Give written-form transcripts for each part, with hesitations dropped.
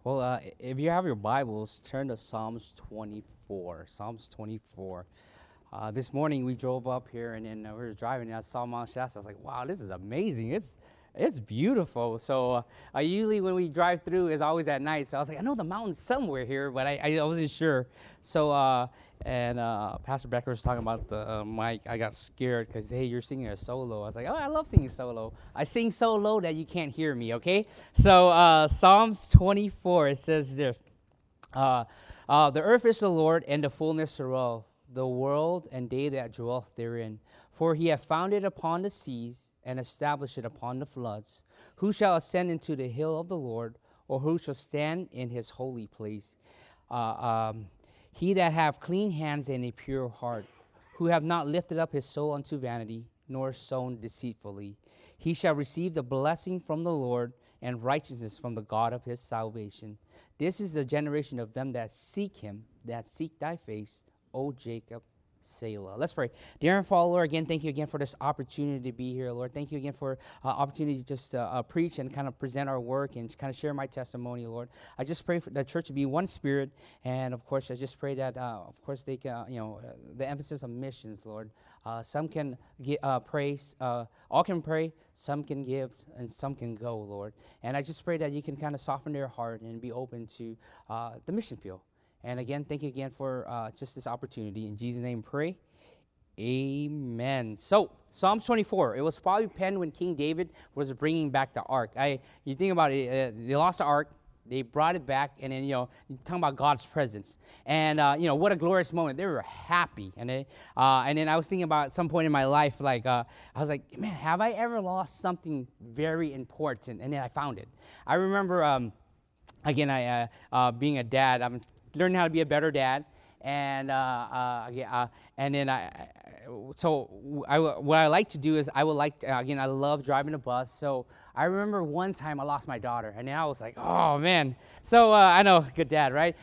Well, if you have your Bibles, turn to Psalms 24. Psalms 24. This morning we drove up here and then we were driving and I saw Mount Shasta. I was like, wow, this is amazing. It's beautiful. So usually when we drive through, it's always at night. So I was like, I know the mountain's somewhere here, but I wasn't sure. So Pastor Becker was talking about the mic. I got scared because, hey, you're singing a solo. I was like, oh, I love singing solo. I sing so low that you can't hear me, okay? So Psalms 24, it says this. The earth is the Lord and the fullness thereof, the world and they that dwell therein. For he hath founded upon the seas and established it upon the floods. Who shall ascend into the hill of the Lord, or who shall stand in his holy place? He that hath clean hands and a pure heart, who have not lifted up his soul unto vanity, nor sown deceitfully. He shall receive the blessing from the Lord, and righteousness from the God of his salvation. This is the generation of them that seek him, that seek thy face, O Jacob, Selah. Let's pray. Dear and Father, Lord, again, thank you again for this opportunity to be here, Lord. Thank you again for opportunity to just preach and kind of present our work and kind of share my testimony, Lord. I just pray for the church to be one spirit, and of course, I just pray that, of course, they can, the emphasis on missions, Lord. Some can praise, all can pray, some can give, and some can go, Lord. And I just pray that you can kind of soften their heart and be open to the mission field. And again, thank you again for just this opportunity. In Jesus' name, pray. Amen. So, Psalms 24. It was probably penned when King David was bringing back the ark. You think about it, they lost the ark. They brought it back, and then, you're talking about God's presence. And, what a glorious moment. They were happy. And then I was thinking about at some point in my life, I was like, man, have I ever lost something very important? And then I found it. I remember, being a dad, I'm learning how to be a better dad. And then what I like to do is I love driving a bus. So I remember one time I lost my daughter, and then I was like, oh man. So I know, good dad, right?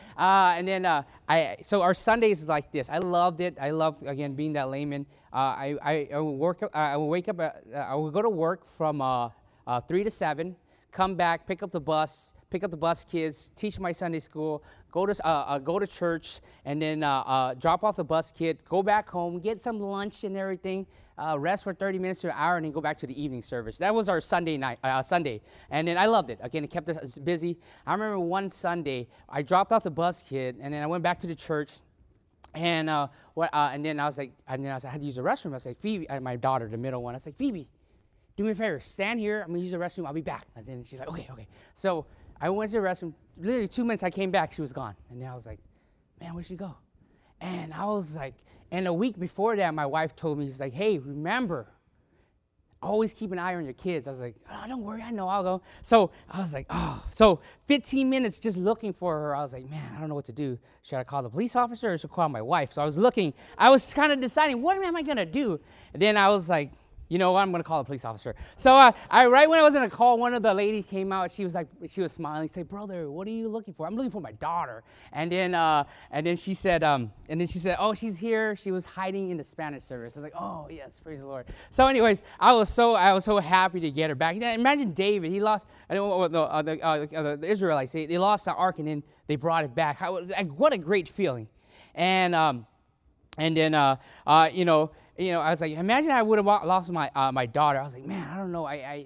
So our Sundays is like this. I loved it. I loved again being that layman. I would wake up. I would go to work from 3 to 7, come back, pick up the bus kids, teach my Sunday school, go to church, and then drop off the bus kid, go back home, get some lunch and everything, rest for 30 minutes to an hour, and then go back to the evening service. That was our Sunday, and then I loved it. Again, it kept us busy. I remember one Sunday, I dropped off the bus kid, and then I went back to the church, and then I had to use the restroom. I was like, Phoebe, my daughter, the middle one, I was like, Phoebe, do me a favor, stand here. I'm gonna use the restroom. I'll be back. And then she's like, okay. So I went to the restroom. Literally 2 minutes, I came back. She was gone. And then I was like, man, where'd she go? And I was like, and a week before that, my wife told me, she's like, hey, remember, always keep an eye on your kids. I was like, oh, don't worry, I know, I'll go. So I was like, oh. So 15 minutes just looking for her. I was like, man, I don't know what to do. Should I call the police officer or should I call my wife? So I was looking. I was kind of deciding, what am I going to do? And then I was like, you know what? I'm going to call a police officer. So right when I was going to call, one of the ladies came out. She was smiling. She said, brother, what are you looking for? I'm looking for my daughter. And then she said, oh, she's here. She was hiding in the Spanish service. I was like, oh, yes, praise the Lord. So anyways, I was so happy to get her back. Imagine David. He lost, the Israelites, they lost the ark and then they brought it back. What a great feeling. And then I was like, imagine I would have lost my daughter. I was like, man, I don't know. I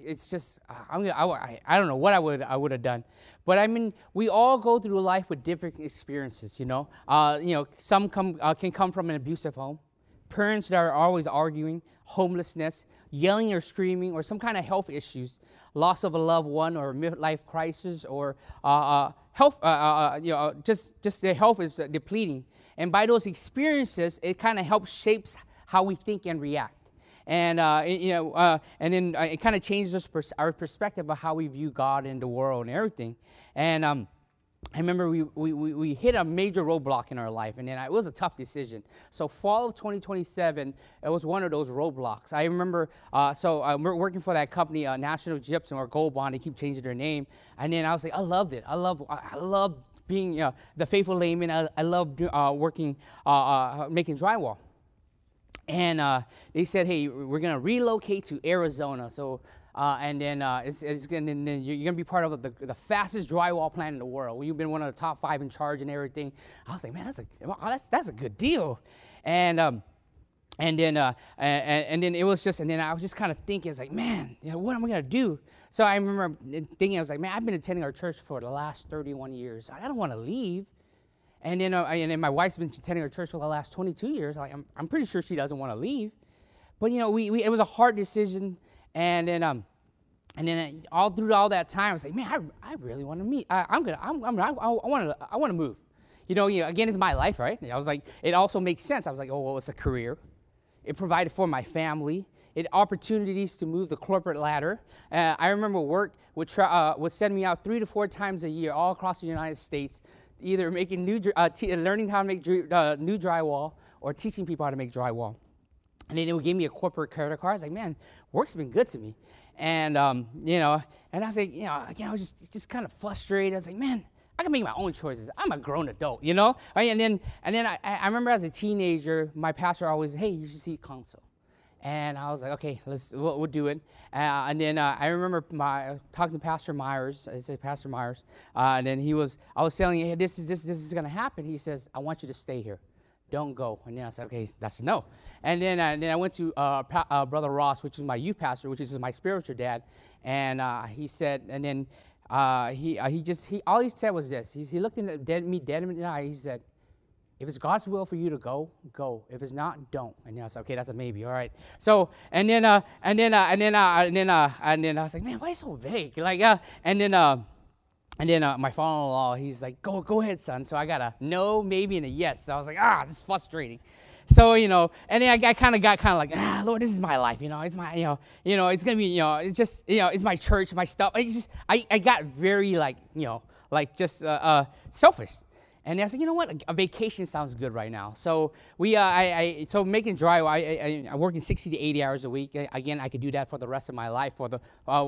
don't know what I would have done. But I mean, we all go through life with different experiences. Some can come from an abusive home, parents that are always arguing, homelessness, yelling or screaming, or some kind of health issues, loss of a loved one, or midlife crisis, or health. Just their health is depleting. And by those experiences, it kind of helps shapes how we think and react. And then it kind of changes our perspective of how we view God and the world and everything. And I remember we hit a major roadblock in our life, and then it was a tough decision. So fall of 2027, it was one of those roadblocks. I remember, we're working for that company, National Gypsum or Gold Bond. They keep changing their name. And then I was like, I loved it. I love being the faithful layman. I love working, making drywall. And they said, hey, we're going to relocate to Arizona. So and then then you're gonna be part of the fastest drywall plant in the world. You've been one of the top 5 in charge and everything. I was like, man, that's a good deal, and then it was just, and then I was just kind of thinking, it's like, man, what am I gonna do? So I remember thinking, I was like, man, I've been attending our church for the last 31 years. I don't want to leave. And then my wife's been attending our church for the last 22 years. Like, I'm pretty sure she doesn't want to leave. But it was a hard decision. And then all through all that time, I was like, man, I really want to meet. I want to move. Again, it's my life, right? I was like, it also makes sense. I was like, oh, well, it's a career. It provided for my family. It opportunities to move the corporate ladder. I remember work would send me out 3 to 4 times a year all across the United States, either making learning how to make new drywall or teaching people how to make drywall. And then it would give me a corporate credit card. I was like, man, work's been good to me. And, and I was like, again, I was just kind of frustrated. I was like, man, I can make my own choices. I'm a grown adult, And then I remember as a teenager, my pastor always, hey, you should seek counsel. And I was like, okay, we'll do it. And then I remember talking to Pastor Myers. I say Pastor Myers, and then I was telling him, hey, this is going to happen. He says, I want you to stay here. Don't go. And then I said, okay, that's a no. And then I went to Brother Ross, which is my youth pastor, which is my spiritual dad. And he said, and then he all he said was this. He looked me dead in the eye. He said, if it's God's will for you to go, go. If it's not, don't. And then I said, okay, that's a maybe. All right. So and then I was like, man, why are you so vague? Like and then my father-in-law, he's like, go ahead, son. So I got a no, maybe, and a yes. So I was like, this is frustrating. So and then I kind of got like, Lord, this is my life. It's my it's gonna be it's just it's my church, my stuff. I got very selfish. And I said, you know what? A vacation sounds good right now. So so making drywall, I work in 60 to 80 hours a week. Again, I could do that for the rest of my life. But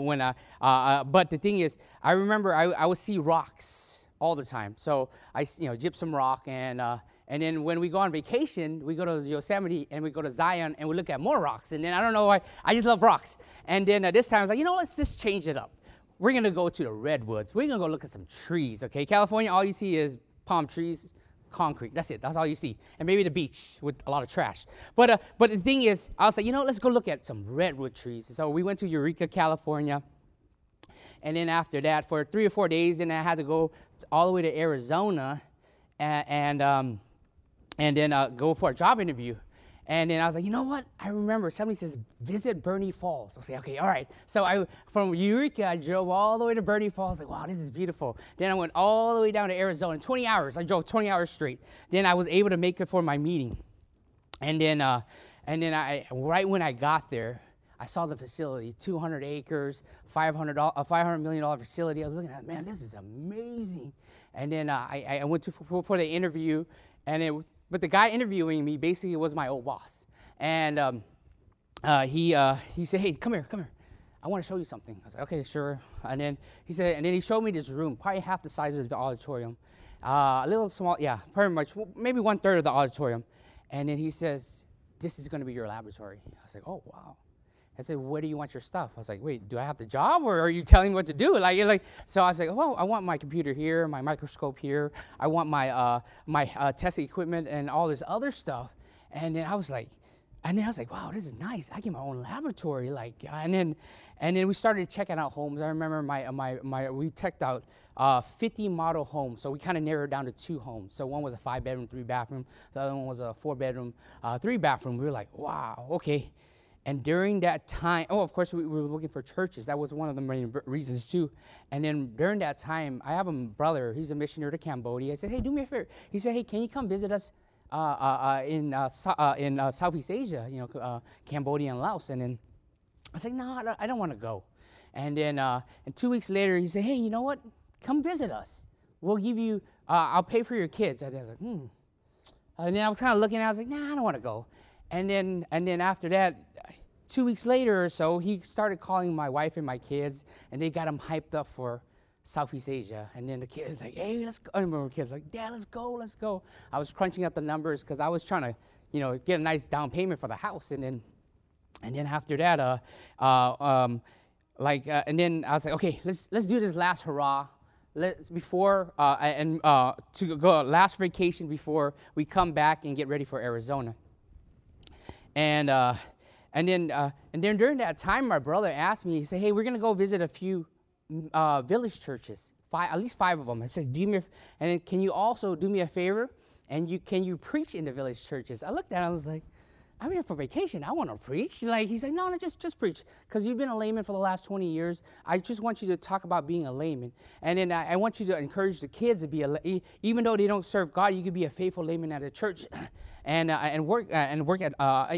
the thing is, I remember I would see rocks all the time. So I gypsum rock, and then when we go on vacation, we go to Yosemite and we go to Zion and we look at more rocks. And then I don't know why, I just love rocks. And then this time I was like, let's just change it up. We're gonna go to the redwoods. We're gonna go look at some trees. Okay, California, all you see is palm trees, concrete. That's it. That's all you see. And maybe the beach with a lot of trash. But the thing is, I was like, let's go look at some redwood trees. So we went to Eureka, California. And then after that, for 3 or 4 days, then I had to go all the way to Arizona and then go for a job interview. And then I was like, you know what? I remember somebody says, visit Bernie Falls. I say, okay, all right. So from Eureka, I drove all the way to Bernie Falls. Like, wow, this is beautiful. Then I went all the way down to Arizona. In 20 hours, I drove 20 hours straight. Then I was able to make it for my meeting. And then right when I got there, I saw the facility, 200 acres, $500 million facility. I was looking at, man, this is amazing. And then I went for the interview, but the guy interviewing me basically was my old boss. And he said, hey, come here. I want to show you something. I was like, okay, sure. And then he showed me this room, probably half the size of the auditorium. A little small, yeah, pretty much, maybe 1/3 of the auditorium. And then he says, this is going to be your laboratory. I was like, oh, wow. I said, where do you want your stuff? I was like, wait, do I have the job, or are you telling me what to do? So I was like, well, I want my computer here, my microscope here. I want my testing equipment and all this other stuff. And then I was like, wow, this is nice. I get my own laboratory. And then we started checking out homes. I remember we checked out 50 model homes. So we kind of narrowed down to 2 homes. So one was a 5-bedroom, 3-bathroom. The other one was a 4-bedroom, 3-bathroom. We were like, wow, okay. And during that time, of course, we were looking for churches. That was one of the main reasons, too. And then during that time, I have a brother. He's a missionary to Cambodia. I said, hey, do me a favor. He said, hey, can you come visit us in Southeast Asia, Cambodia and Laos? And then I said, no, I don't want to go. And then and 2 weeks later, he said, hey, you know what? Come visit us. We'll give you, I'll pay for your kids. And I was like, And then I was kind of looking at it. I was like, nah, I don't want to go. And then after that, 2 weeks later or so, he started calling my wife and my kids, and they got him hyped up for Southeast Asia. And then the kids like, hey, let's go. I remember the kids like, Dad, let's go. I was crunching up the numbers because I was trying to, get a nice down payment for the house. And then after that, and then I was like, okay, let's do this last hurrah. To go last vacation before we come back and get ready for Arizona. And then during that time, my brother asked me, he said, hey, we're going to go visit a few village churches, at least 5 of them. I said, can you also do me a favor? And can you preach in the village churches? I looked at him, I was like, I'm here for vacation. I want to preach. He's like, no, just preach. Because you've been a layman for the last 20 years. I just want you to talk about being a layman. And then I want you to encourage the kids to be even though they don't serve God, you could be a faithful layman at a church and work at,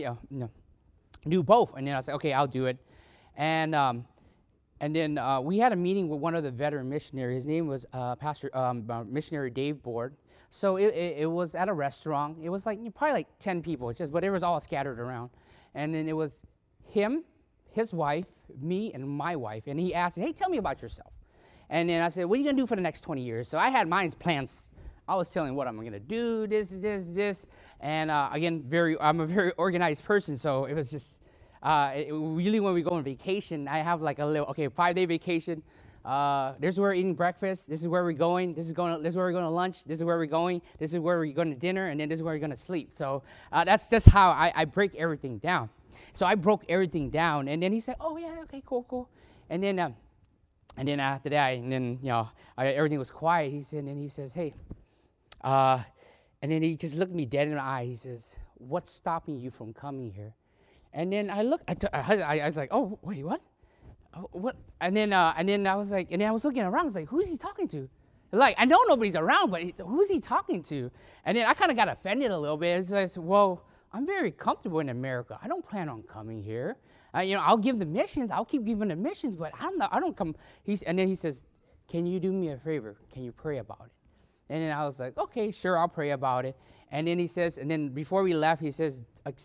do both. And then I said, okay, I'll do it. And then we had a meeting with one of the veteran missionaries. His name was Missionary Dave Board. So it was at a restaurant. It was probably like 10 people, but it was all scattered around. And then it was him, his wife, me, and my wife. And he asked, hey, tell me about yourself. And then I said, what are you going to do for the next 20 years? So I had mine plans. I was telling what I'm going to do, this. And again, I'm a very organized person, so it was just, really when we go on vacation, I have like a little, 5-day vacation. This is where we're eating breakfast. This is where we're going. This is where we're going to lunch. This is where we're going. This is where we're going to dinner, and then this is where we're going to sleep. So that's just how I break everything down. So I broke everything down, and then he said, "Oh yeah, okay, cool." And then after that, everything was quiet. He says, "Hey," and then he just looked me dead in the eye. He says, "What's stopping you from coming here?" And then I looked. I was like, "Oh wait, what?" What? And then I was like, and then I was looking around. I was like, who's he talking to? I know nobody's around, but who's he talking to? And then I kind of got offended a little bit. I said, well, I'm very comfortable in America. I don't plan on coming here. I'll give the missions. I'll keep giving the missions, but I don't come. And then he says, can you do me a favor? Can you pray about it? And then I was like, okay, sure, I'll pray about it. And then he says, and then before we left, he says,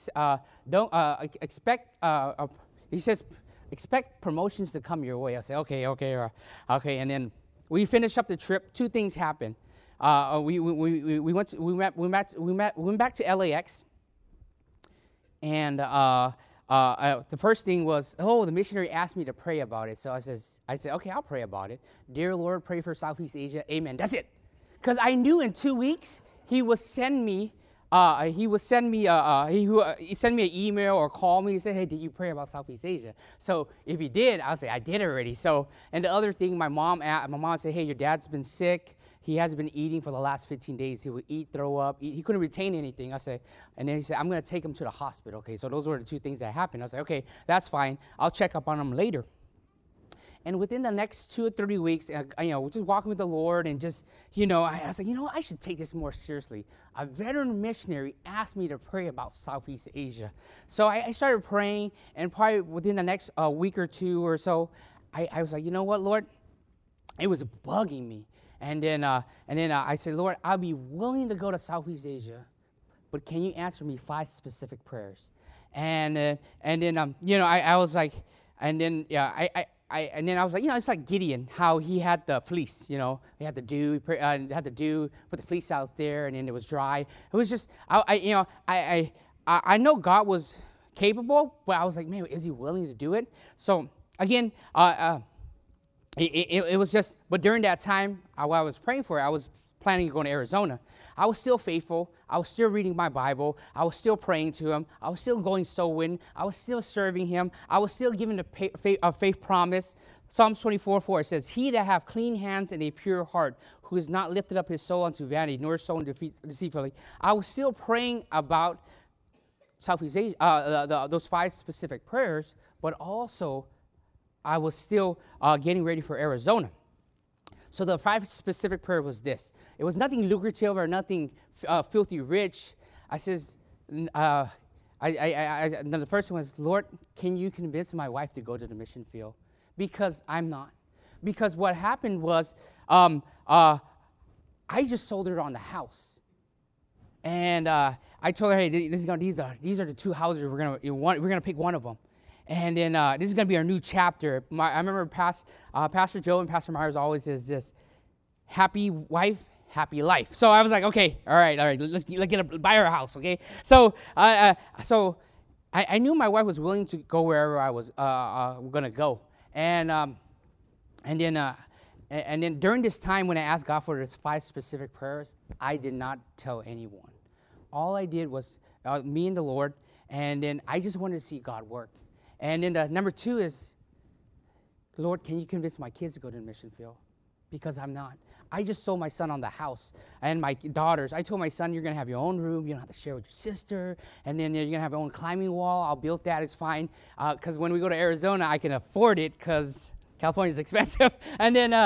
expect promotions to come your way. I say, okay. And then we finished up the trip. 2 things happened. We went back to LAX, and the first thing was, the missionary asked me to pray about it. So I said, okay, I'll pray about it. Dear Lord, pray for Southeast Asia. Amen. That's it. Because I knew in 2 weeks he would send me. He send me an email or call me and say, hey, did you pray about Southeast Asia? So if he did, I'll say, I did already. So, and the other thing, my mom said, hey, your dad's been sick. He hasn't been eating for the last 15 days. He would eat, throw up. He couldn't retain anything. I said, and then he said, I'm going to take him to the hospital. Okay, so those were the 2 things that happened. I said, okay, that's fine. I'll check up on him later. And within the next 2 or 3 weeks, just walking with the Lord and just, I was like, I should take this more seriously. A veteran missionary asked me to pray about Southeast Asia. So I started praying, and probably within the next week or 2 or so, I was like, you know what, Lord? It was bugging me. And then I said, Lord, I'll be willing to go to Southeast Asia, but can you answer me 5 specific prayers? And then I was like, and then I was like, it's like Gideon, how he had the fleece, he had the dew, put the fleece out there, and then it was dry. It was just, I know God was capable, but I was like, man, is he willing to do it? So again, it was just, but during that time, while I was praying for it, I was planning to go to Arizona. I was still faithful. I was still reading my Bible. I was still praying to him. I was still going soul-winning. I was still serving him. I was still giving a faith promise. Psalms 24:4 says, he that hath clean hands and a pure heart, who has not lifted up his soul unto vanity, nor sown deceitfully. I was still praying about Southeast Asia, those 5 specific prayers, but also I was still getting ready for Arizona. So the 5 specific prayer was this. It was nothing lucrative or nothing filthy rich. I says, the first one was, Lord, can you convince my wife to go to the mission field? Because I'm not. Because what happened was, I just sold her on the house, and I told her, hey, these are the 2 houses we're gonna pick one of them. And then this is going to be our new chapter. I remember Pastor Joe and Pastor Myers always says this, happy wife, happy life. So I was like, okay, all right, let's buy our house, okay? So I knew my wife was willing to go wherever I was going to go. And then during this time when I asked God for those 5 specific prayers, I did not tell anyone. All I did was me and the Lord, and then I just wanted to see God work. And then number 2 is, Lord, can you convince my kids to go to the mission field? Because I'm not. I just sold my son on the house and my daughters. I told my son, you're going to have your own room. You don't have to share with your sister. And then you're going to have your own climbing wall. I'll build that. It's fine. Because when we go to Arizona, I can afford it because California is expensive. And then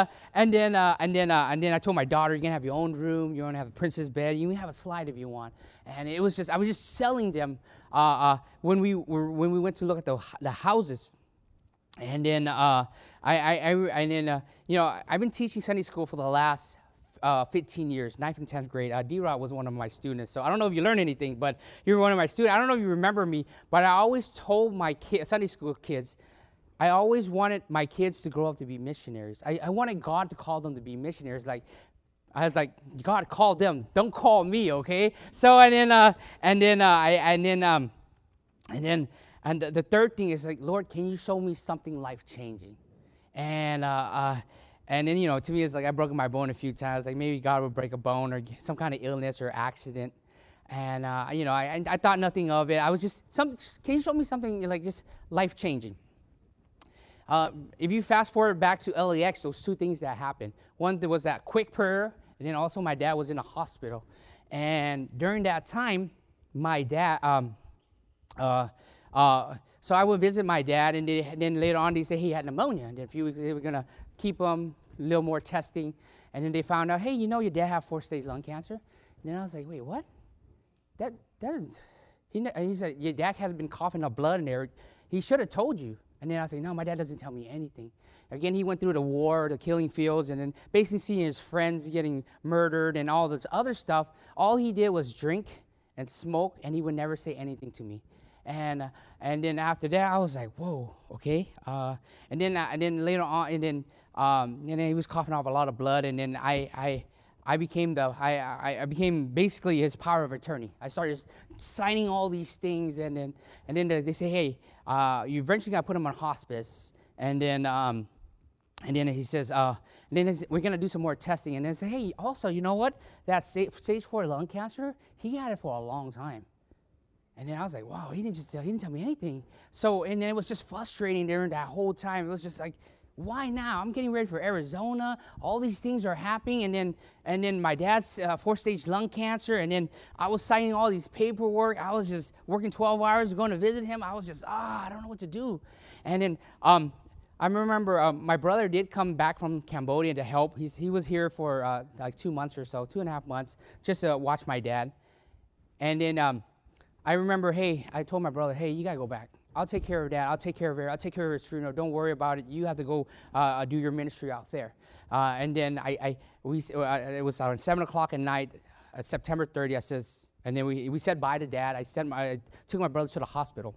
I told my daughter, you're going to have your own room. You're going to have a princess bed. You can have a slide if you want. And I was just selling them when we went to look at the houses. And then I've been teaching Sunday school for the last 15 years, 9th and 10th grade. D-Rod was one of my students. So I don't know if you learned anything, but you were one of my students. I don't know if you remember me, but I always told my Sunday school kids, I always wanted my kids to grow up to be missionaries. I wanted God to call them to be missionaries. Like, I was like, God, call them. Don't call me, okay? So and the third thing is like, Lord, can you show me something life-changing? And then, to me, it's like I broke my bone a few times. Like maybe God would break a bone or some kind of illness or accident. And, I thought nothing of it. I was just, can you show me something like just life-changing? If you fast forward back to LAX, those 2 things that happened. One, there was that quick prayer, and then also my dad was in a hospital. And during that time, my dad, so I would visit my dad, and then later on they said he had pneumonia. And then a few weeks they were going to keep him, a little more testing. And then they found out, hey, your dad had 4-stage lung cancer? And then I was like, wait, what? That is, he said, your dad had been coughing up blood in there. He should have told you. And then I was like, no, my dad doesn't tell me anything. Again, he went through the war, the killing fields, and then basically seeing his friends getting murdered and all this other stuff. All he did was drink and smoke, and he would never say anything to me. And then after that, I was like, whoa, okay. And then later on, and then he was coughing off a lot of blood, and then I became basically his power of attorney. I started signing all these things, and then they say, hey, you eventually got to put him on hospice, and then he says, we're gonna do some more testing, and then say, hey, also, you know what? That stage 4 lung cancer, he had it for a long time. And then I was like, wow, he didn't tell me anything. So, and then it was just frustrating during that whole time. It was just like, why now? I'm getting ready for Arizona. All these things are happening. And then my dad's 4-stage lung cancer. And then I was signing all these paperwork. I was just working 12 hours going to visit him. I was just, I don't know what to do. And then I remember my brother did come back from Cambodia to help. He was here for like 2 months or so, 2.5 months, just to watch my dad. And then I remember, I told my brother, hey, you got to go back. I'll take care of that. I'll take care of her. I'll take care of his funeral. Don't worry about it. You have to go do your ministry out there. And then it was on 7 o'clock at night, September 30th. I says, and then we said bye to Dad. I took my brother to the hospital,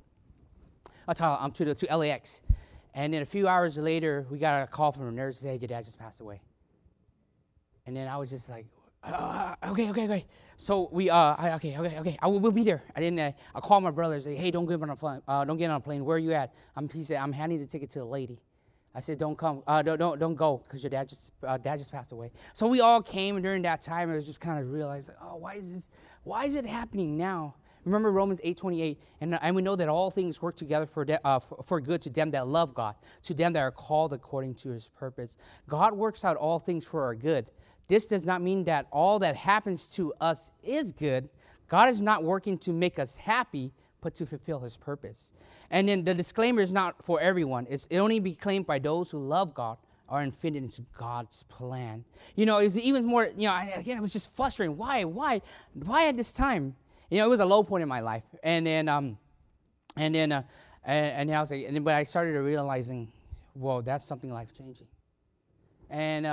to LAX. And then a few hours later, we got a call from a nurse saying, hey, your dad just passed away. And then I was just like, okay. So we, okay. We'll be there. I called my brother and said, hey, don't get on a plane. Where are you at? He said, I'm handing the ticket to the lady. I said, don't come, don't go, because your dad just passed away. So we all came, and during that time, I was just kind of realized, why is it happening now? Remember Romans 8:28, and we know that all things work together for good to them that love God, to them that are called according to his purpose. God works out all things for our good. This does not mean that all that happens to us is good. God is not working to make us happy, but to fulfill his purpose. And then the disclaimer is not for everyone. It only be claimed by those who love God or fit into God's plan. It's even more, again, it was just frustrating. Why at this time? It was a low point in my life. And then I was like, but I started realizing, whoa, that's something life-changing. And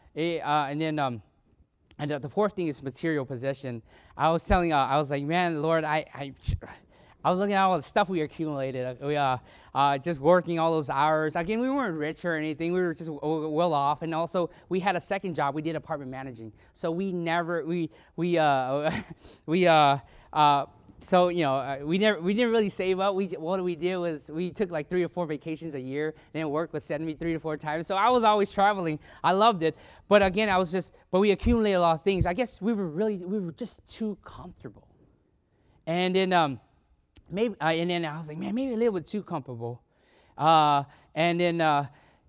the fourth thing is material possession. I was like, man, Lord, I was looking at all the stuff we accumulated. We just working all those hours. Again, we weren't rich or anything. We were just well off, and also we had a second job. We did apartment managing, so we so we didn't really save up. What we did was we took like 3 or 4 vacations a year. And then work would send me 3 to 4 times. So I was always traveling. I loved it. But again, but we accumulated a lot of things. I guess we were just too comfortable. And then and then I was like, man, maybe a little bit too comfortable. And then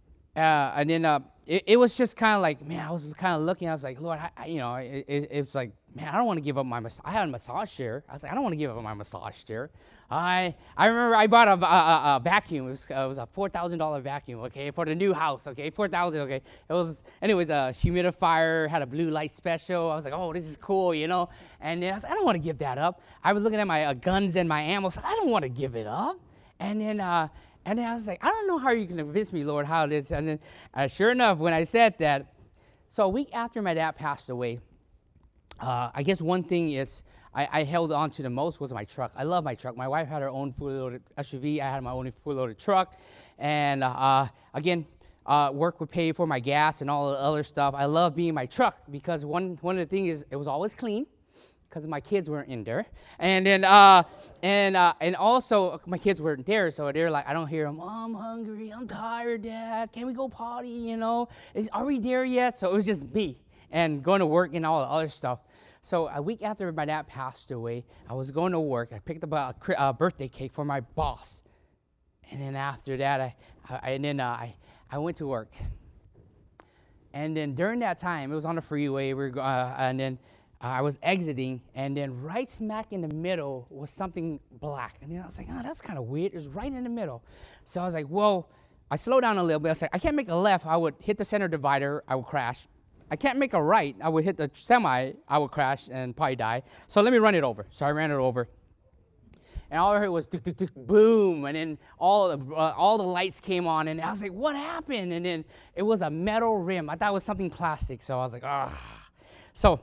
it was just kind of like, man, I was kind of looking. I was like, Lord, it's like, man, I don't want to give up my massage. I had a massage chair. I was like, I don't want to give up my massage chair. I remember I bought a vacuum. It was a $4,000 vacuum, okay, for the new house, okay, $4,000, okay. It was, anyways, a humidifier, had a blue light special. I was like, oh, this is cool, And then I was like, I don't want to give that up. I was looking at my guns and my ammo. So I don't want to give it up. And then I was like, I don't know how you can convince me, Lord, how it is. And then, sure enough, when I said that, so a week after my dad passed away, I guess one thing is I held on to the most was my truck. I love my truck. My wife had her own fully loaded SUV. I had my own fully loaded truck. And again, work would pay for my gas and all the other stuff. I love being in my truck because one of the things is it was always clean, because my kids weren't in there, and then and also my kids weren't there, so they're like, I don't hear them. Oh, I'm hungry, I'm tired, Dad. Can we go potty? Are we there yet? So it was just me and going to work and all the other stuff. So a week after my dad passed away, I was going to work. I picked up a birthday cake for my boss, and then after that, I went to work. And then during that time, it was on the freeway. And then I was exiting, and then right smack in the middle was something black. And then I was like, oh, that's kind of weird. It was right in the middle. So I was like, whoa. I slowed down a little bit. I was like, I can't make a left. I would hit the center divider. I would crash. I can't make a right. I would hit the semi. I would crash and probably die. So let me run it over. So I ran it over. And all I heard was boom, and then all the lights came on, and I was like, what happened? And then it was a metal rim. I thought it was something plastic. So I was like, ah. So...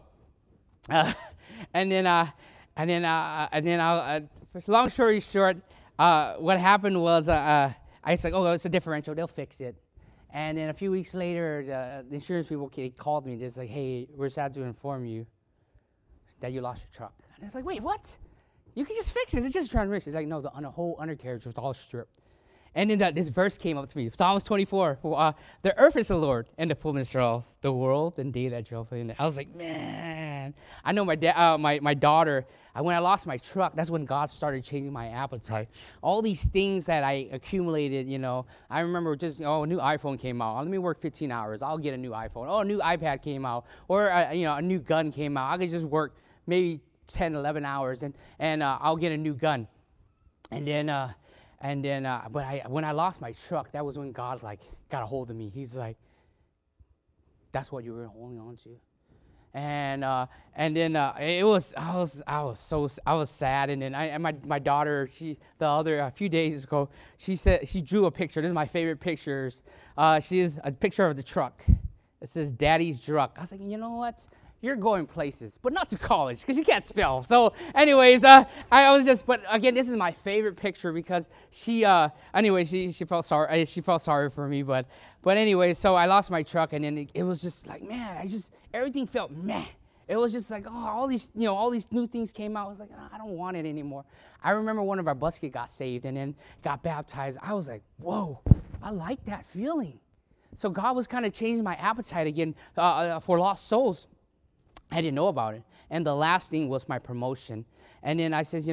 long story short, what happened was I was like, oh, it's a differential. They'll fix it. And then a few weeks later, the insurance people called me. They're like, hey, we're sad to inform you that you lost your truck. And it's like, wait, what? You can just fix it. It's just transmission. It's like, no, the whole undercarriage was all stripped. And then this verse came up to me, Psalms 24. The earth is the Lord, and the fullness thereof, the world and they that dwell in it. I was like, man. I know my daughter, when I lost my truck, that's when God started changing my appetite. All these things that I accumulated, I remember just, a new iPhone came out. Let me work 15 hours. I'll get a new iPhone. Oh, a new iPad came out. Or, a new gun came out. I could just work maybe 10, 11 hours, and I'll get a new gun. And then... when I lost my truck, that was when God got a hold of me. He's like, "That's what you were holding on to," and then I was sad. And then my daughter, a few days ago, she drew a picture. This is my favorite pictures. She is a picture of the truck. It says "Daddy's truck." I was like, you know what? You're going places, but not to college because you can't spell. So, anyways, but again, this is my favorite picture because she felt sorry. She felt sorry for me, but anyways, so I lost my truck, and then it was just like, man, everything felt meh. It was just like, all these new things came out. I was like, I don't want it anymore. I remember one of our bus kids got saved and then got baptized. I was like, whoa, I like that feeling. So God was kind of changing my appetite again for lost souls. I didn't know about it. And the last thing was my promotion. And then I said,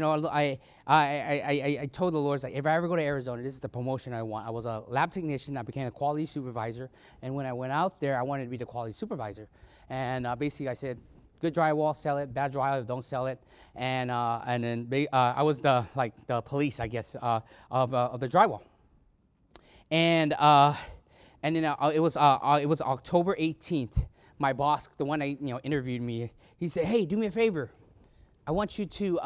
I told the Lord, if I ever go to Arizona, this is the promotion I want. I was a lab technician. I became a quality supervisor. And when I went out there, I wanted to be the quality supervisor. And basically I said, good drywall, sell it. Bad drywall, don't sell it. And then I was the police, I guess, of the drywall. And then it was October 18th. My boss, the one that interviewed me, he said, "Hey, do me a favor. I want you to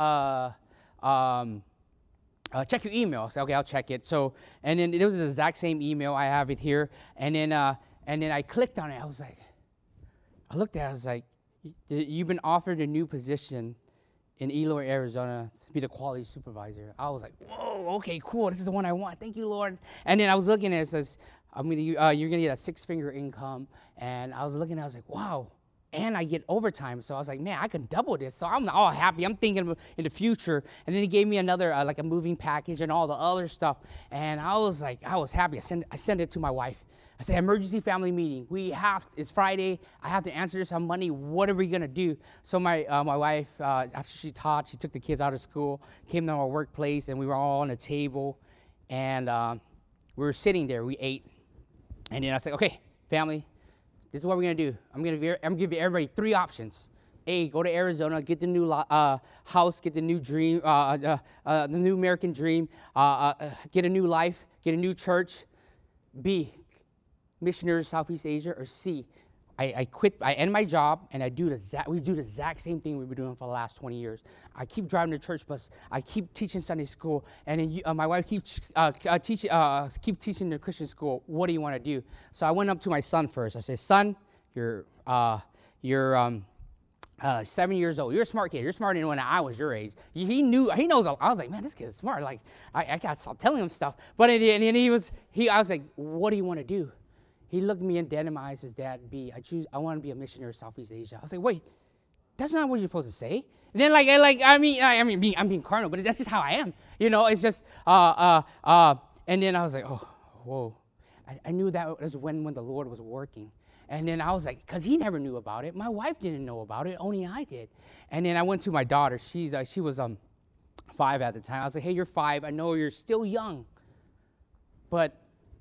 check your email." I said, "Okay, I'll check it." So, and then it was the exact same email. I have it here. And then I clicked on it. I looked at it. I was like, "You've been offered a new position in Eloy, Arizona, to be the quality supervisor." I was like, "Whoa, okay, cool. This is the one I want. Thank you, Lord." And then I was looking at it. It says, you're gonna get a 6-figure income. And I was looking, I was like, wow, and I get overtime. So I was like, man, I can double this. So I'm all happy. I'm thinking in the future. And then he gave me another, like a moving package and all the other stuff. And I was happy. I sent it to my wife. I said, emergency family meeting. It's Friday. I have to answer this on Monday. What are we going to do? So my wife, after she taught, she took the kids out of school, came to our workplace, and we were all on a table. And we were sitting there. We ate. And then I said, okay, family, this is what we're going to do. I'm going to give everybody 3 options. A, go to Arizona, get the new house, get the new dream, the new American dream, get a new life, get a new church. B, missionaries Southeast Asia. Or C, I quit, I end my job, and we do the exact same thing we've been doing for the last 20 years. I keep driving the church bus. I keep teaching Sunday school, and then my wife keeps teaching the Christian school. What do you want to do? So I went up to my son first. I said, son, you're 7 years old. You're a smart kid. You're smarter than when I was your age. He knows. I was like, man, this kid is smart. Like, I got to stop telling him stuff. But I was like, what do you want to do? He looked me dead in my eyes, says, Dad, I want to be a missionary in Southeast Asia. I was like, wait, that's not what you're supposed to say. And then I'm being carnal, but that's just how I am. It's just, and then I was like, oh, whoa. I knew that was when the Lord was working. And then I was like, because he never knew about it. My wife didn't know about it. Only I did. And then I went to my daughter. She was 5 at the time. I was like, hey, you're 5. I know you're still young, but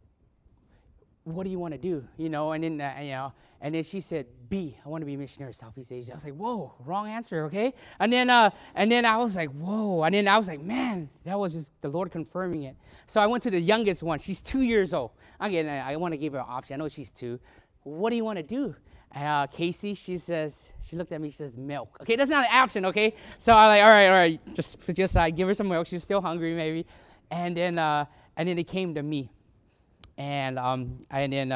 what do you want to do? And then she said, B, I want to be a missionary in Southeast Asia. I was like, whoa, wrong answer, okay? And then I was like, whoa. And then I was like, man, that was just the Lord confirming it. So I went to the youngest one. She's 2 years old. Again, I want to give her an option. I know she's 2. What do you want to do? Casey, she looked at me, she says, milk. Okay, that's not an option, okay? So I'm like, all right, just I give her some milk. She was still hungry, maybe. And then it came to me. And then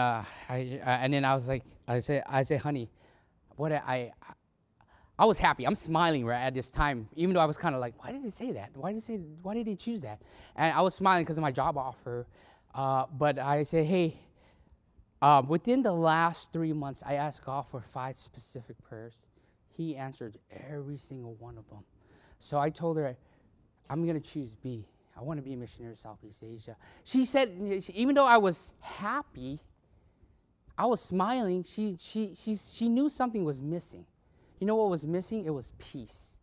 I was like, I said, honey, I was happy. I'm smiling right at this time, even though I was kind of like, why did it say that? Why did he choose that? And I was smiling because of my job offer. But I said, hey, within the last 3 months, I asked God for 5 specific prayers. He answered every single one of them. So I told her, I'm going to choose B. I want to be a missionary in Southeast Asia. She said, even though I was happy, I was smiling, she knew something was missing. You know what was missing? It was peace.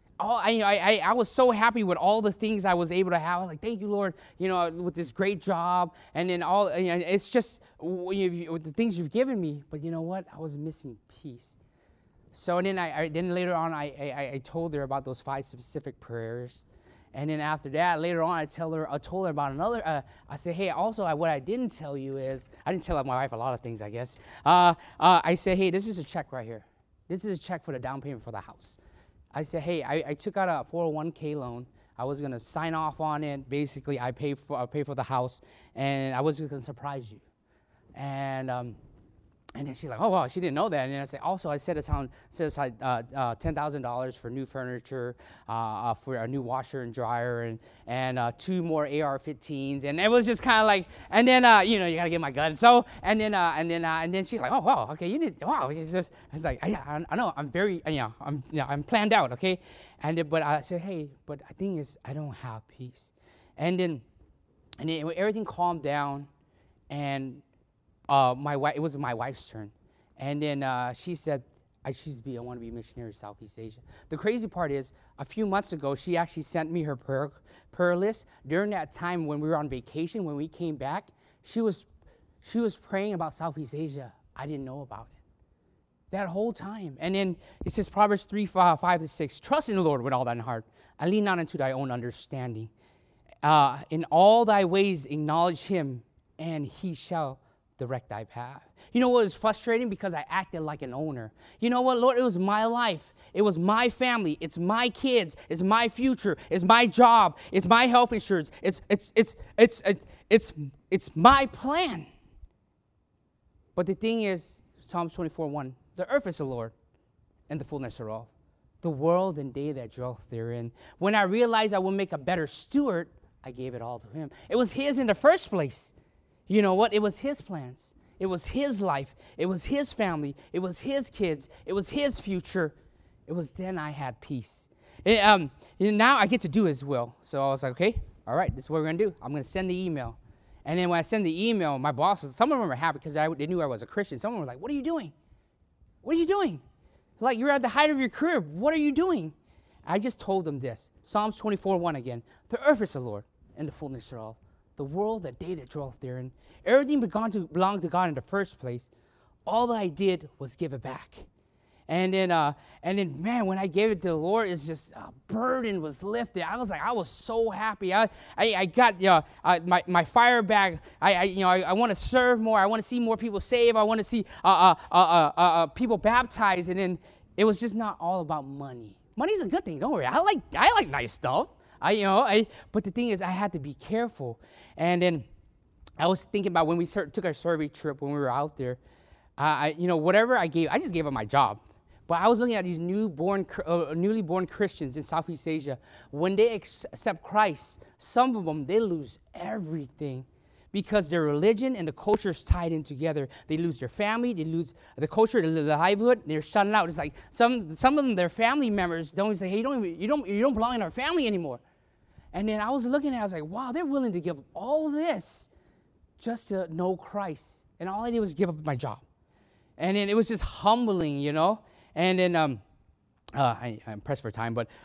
I was so happy with all the things I was able to have. I was like, thank you, Lord, with this great job. And then it's just with the things you've given me. But you know what? I was missing peace. So then later on, I told her about those 5 specific prayers. And then after that, later on, I told her about another. I said, hey, also, what I didn't tell you is, I didn't tell my wife a lot of things, I guess. I said, hey, this is a check right here. This is a check for the down payment for the house. I said, hey, I took out a 401k loan. I was going to sign off on it. Basically, I pay for the house, and I was going to surprise you. And then she's like, oh, wow, she didn't know that. And then I said, also, I set aside $10,000 for new furniture, for a new washer and dryer, and 2 more AR-15s. And it was just kind of like, and then, you got to get my gun. So, and then she's like, oh, wow, okay, you did, wow. It's like, yeah, I know, I'm very, I'm planned out, okay? But I said, hey, but the thing is, I don't have peace. And then everything calmed down, and it was my wife's turn. And then she said, I choose B. I want to be a missionary in Southeast Asia. The crazy part is, a few months ago, she actually sent me her prayer list. During that time when we were on vacation, when we came back, she was praying about Southeast Asia. I didn't know about it that whole time. And then it says Proverbs 3:5-6, trust in the Lord with all thine heart, and lean not into thy own understanding. In all thy ways acknowledge him, and he shall direct thy path. You know what was frustrating? Because I acted like an owner. You know what, Lord? It was my life. It was my family. It's my kids. It's my future. It's my job. It's my health insurance. It's my plan. But the thing is, Psalms 24:1, the earth is the Lord, and the fullness thereof, the world and they that dwell therein. When I realized I would make a better steward, I gave it all to him. It was his in the first place. You know what? It was his plans. It was his life. It was his family. It was his kids. It was his future. It was then I had peace. Now I get to do his will. So I was like, okay, all right, this is what we're going to do. I'm going to send the email. And then when I send the email, my bosses, some of them were happy because they knew I was a Christian. Some of them were like, what are you doing? What are you doing? Like, you're at the height of your career. What are you doing? I just told them this. Psalms 24:1 again. The earth is the Lord, and the fullness thereof. The world, the day that dwelleth therein. Everything belonged to God in the first place. All that I did was give it back. And then, man, when I gave it to the Lord, it's just a burden was lifted. I was so happy. I got my fire back. I want to serve more. I want to see more people saved. I want to see people baptized. And then it was just not all about money. Money's a good thing. Don't worry. I like nice stuff. But the thing is, I had to be careful. And then I was thinking about when we took our survey trip when we were out there. Whatever I gave, I just gave up my job. But I was looking at these newly born Christians in Southeast Asia. When they accept Christ, some of them, they lose everything because their religion and the culture is tied in together. They lose their family, they lose the culture, the livelihood. They're shut out. It's like some of them, their family members don't say, hey, you don't belong in our family anymore. And then I was looking at it, I was like, wow, they're willing to give up all this just to know Christ. And all I did was give up my job. And then it was just humbling, And then I'm pressed for time, but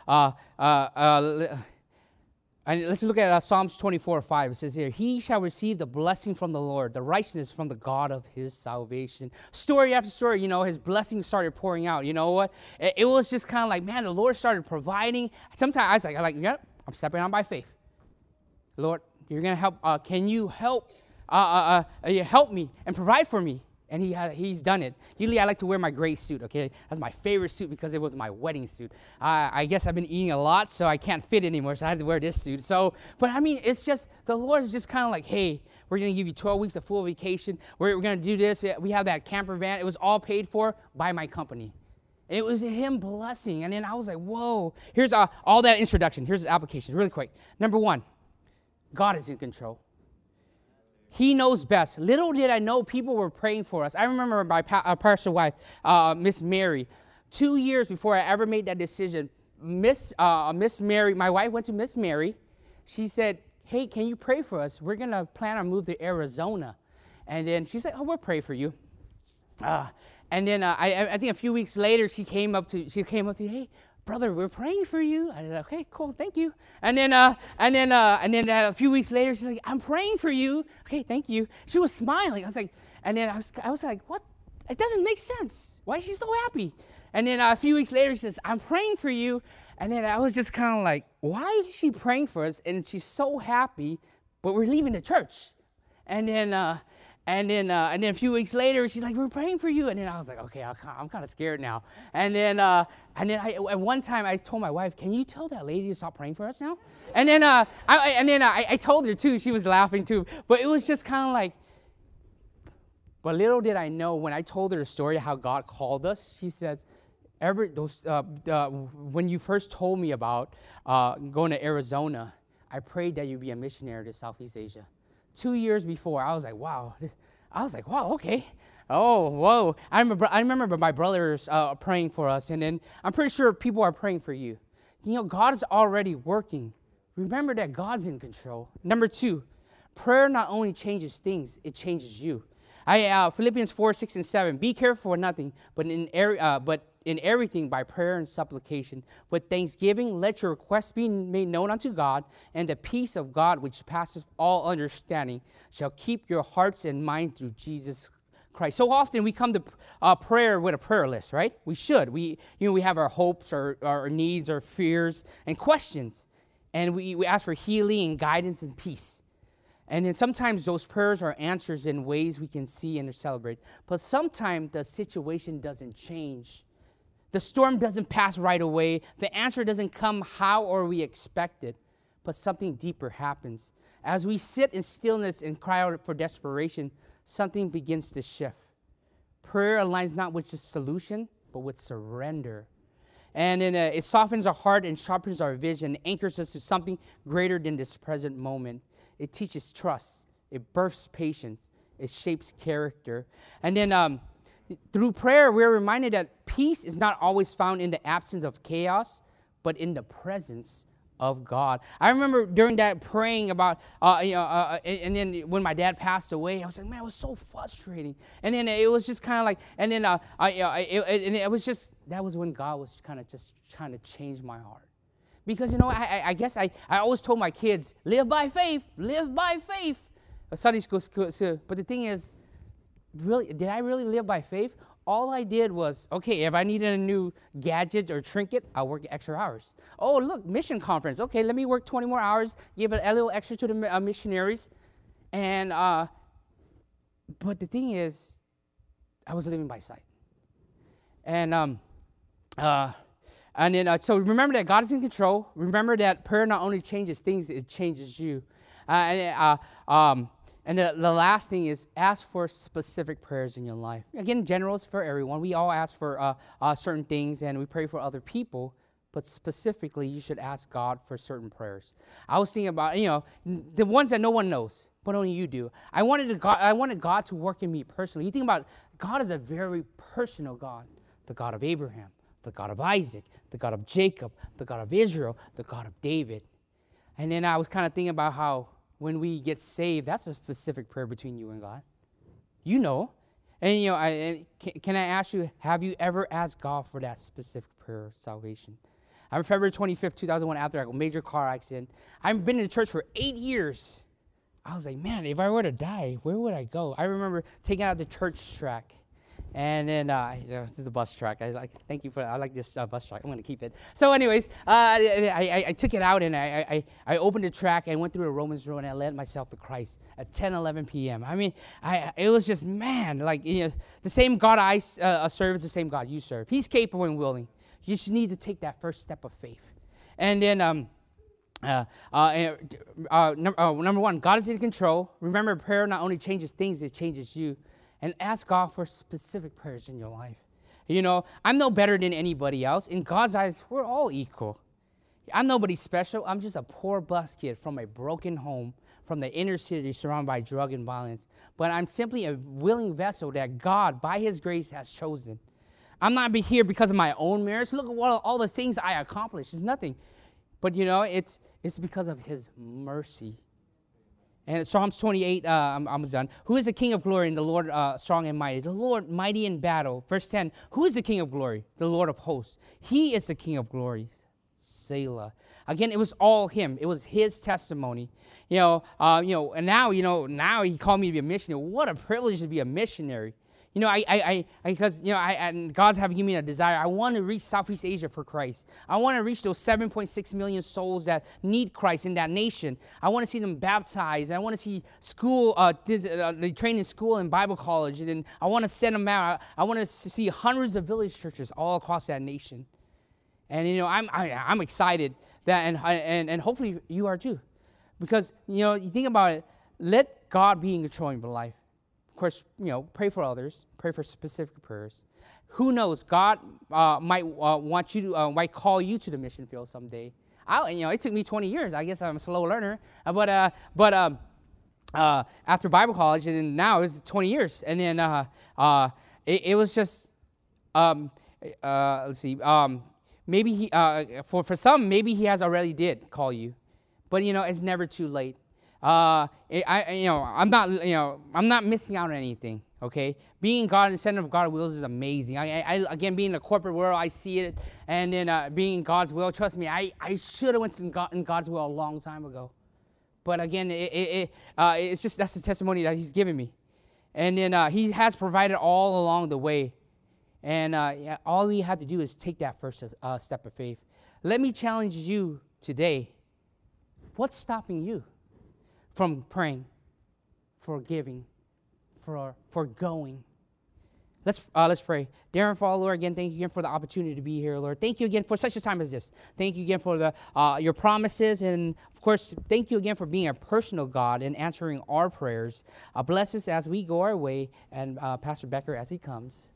let's look at Psalms 24:5. It says here, he shall receive the blessing from the Lord, the righteousness from the God of his salvation. Story after story, his blessings started pouring out. You know what? It was just kind of like, man, the Lord started providing. Sometimes I was like, yep, I'm stepping out by faith. Lord, you're going to help. Can you help me and provide for me? And he's done it. Usually I like to wear my gray suit, okay? That's my favorite suit because it was my wedding suit. I guess I've been eating a lot, so I can't fit anymore, so I had to wear this suit. It's just, the Lord is just kind of like, hey, we're going to give you 12 weeks of full vacation. We're going to do this. We have that camper van. It was all paid for by my company. And it was him blessing. And then I was like, whoa. Here's all that introduction. Here's the application really quick. Number one, God is in control. He knows best. Little did I know people were praying for us. I remember my pastor wife, Miss Mary, 2 years before I ever made that decision, Miss Mary, my wife went to Miss Mary. She said, hey, can you pray for us? We're going to plan our move to Arizona. And then she said, oh, we'll pray for you. And then I think a few weeks later, she came up to hey, brother, we're praying for you. I said, okay, cool, thank you. And then a few weeks later, she's like, I'm praying for you. Okay, thank you. She was smiling. I was like, what? It doesn't make sense. Why is she so happy? And then a few weeks later, she says, I'm praying for you. And then I was just kind of like, why is she praying for us? And she's so happy, but we're leaving the church. And then a few weeks later, she's like, we're praying for you. And then I was like, okay, I'm kind of scared now. And then at one time, I told my wife, can you tell that lady to stop praying for us now? And then I told her too. She was laughing too. But it was just kind of like, but little did I know when I told her the story of how God called us, she says, when you first told me about going to Arizona, I prayed that you'd be a missionary to Southeast Asia. 2 years before, I was like, wow, okay. Oh, whoa. I remember my brothers praying for us, and then I'm pretty sure people are praying for you. God is already working. Remember that God's in control. Number 2, prayer not only changes things, it changes you. Philippians 4:6-7. Be careful for nothing, but in everything by prayer and supplication, with thanksgiving, let your requests be made known unto God, and the peace of God, which passes all understanding, shall keep your hearts and mind through Jesus Christ. So often we come to prayer with a prayer list, right? We should. We have our hopes, our needs, our fears, and questions, and we ask for healing and guidance and peace. And then sometimes those prayers are answers in ways we can see and celebrate. But sometimes the situation doesn't change. The storm doesn't pass right away. The answer doesn't come how or we expect it. But something deeper happens. As we sit in stillness and cry out for desperation, something begins to shift. Prayer aligns not with just solution, but with surrender. And then it softens our heart and sharpens our vision, anchors us to something greater than this present moment. It teaches trust. It births patience. It shapes character. And then through prayer, we're reminded that peace is not always found in the absence of chaos, but in the presence of God. I remember during that praying about, and then when my dad passed away, I was like, man, it was so frustrating. And then it was just kind of like, and then it was just, that was when God was kind of just trying to change my heart. Because, I guess I always told my kids, live by faith, live by faith. Sunday school, but the thing is, really, did I really live by faith? All I did was, okay, if I needed a new gadget or trinket, I'll work extra hours. Oh, look, mission conference. Okay, let me work 20 more hours, give it a little extra to the missionaries. And, but the thing is, I was living by sight. And then, so remember that God is in control. Remember that prayer not only changes things, it changes you. And the last thing is ask for specific prayers in your life. Again, general is for everyone. We all ask for certain things, and we pray for other people. But specifically, you should ask God for certain prayers. I was thinking about, the ones that no one knows, but only you do. I wanted God to work in me personally. You think about God is a very personal God. The God of Abraham, the God of Isaac, the God of Jacob, the God of Israel, the God of David. And then I was kind of thinking about how when we get saved, that's a specific prayer between you and God. You know. And, can I ask you, have you ever asked God for that specific prayer of salvation? I remember February 25th, 2001, after a major car accident. I've been in the church for 8 years. I was like, man, if I were to die, where would I go? I remember taking out the church track. And then, this is a bus track. I like this bus track. I'm going to keep it. So anyways, I took it out and I opened the track. I went through the Romans road and I led myself to Christ at 10:11 p.m. I mean, it was just, man, the same God I serve is the same God you serve. He's capable and willing. You just need to take that first step of faith. And then, number one, God is in control. Remember, prayer not only changes things, it changes you. And ask God for specific prayers in your life. I'm no better than anybody else. In God's eyes, we're all equal. I'm nobody special. I'm just a poor bus kid from a broken home, from the inner city surrounded by drug and violence. But I'm simply a willing vessel that God, by His grace, has chosen. I'm not here because of my own merits. Look at all the things I accomplished. It's nothing. But, it's because of His mercy. And Psalms 28, I'm done. Who is the King of glory and the Lord strong and mighty? The Lord mighty in battle. Verse 10, who is the King of glory? The Lord of hosts. He is the King of glory. Selah. Again, it was all Him. It was His testimony. And now He called me to be a missionary. What a privilege to be a missionary. Because God's having given me a desire. I want to reach Southeast Asia for Christ. I want to reach those 7.6 million souls that need Christ in that nation. I want to see them baptized. I want to see school, they train in school and Bible college, and I want to send them out. I want to see hundreds of village churches all across that nation. And I'm excited that, and hopefully you are too, because you think about it. Let God be in control of your life. Of course, pray for others. Pray for specific prayers. Who knows? God might want you to, might call you to the mission field someday. It took me 20 years. I guess I'm a slow learner. But after Bible college, and then now it's 20 years. And then it was just, let's see. Maybe for some, maybe He has already did call you, but it's never too late. I'm not missing out on anything. Okay, being God in the center of God's will is amazing. Again, being in the corporate world, I see it, and then being in God's will. Trust me, I should have went in God's will a long time ago, but again, it's just that's the testimony that He's given me, and then He has provided all along the way, and all we have to do is take that first step of faith. Let me challenge you today. What's stopping you from praying, for giving, for going? Let's pray. Dear and Father, Lord, again, thank you again for the opportunity to be here, Lord. Thank you again for such a time as this. Thank you again for your promises, and of course, thank you again for being a personal God and answering our prayers. Bless us as we go our way, and Pastor Becker as he comes.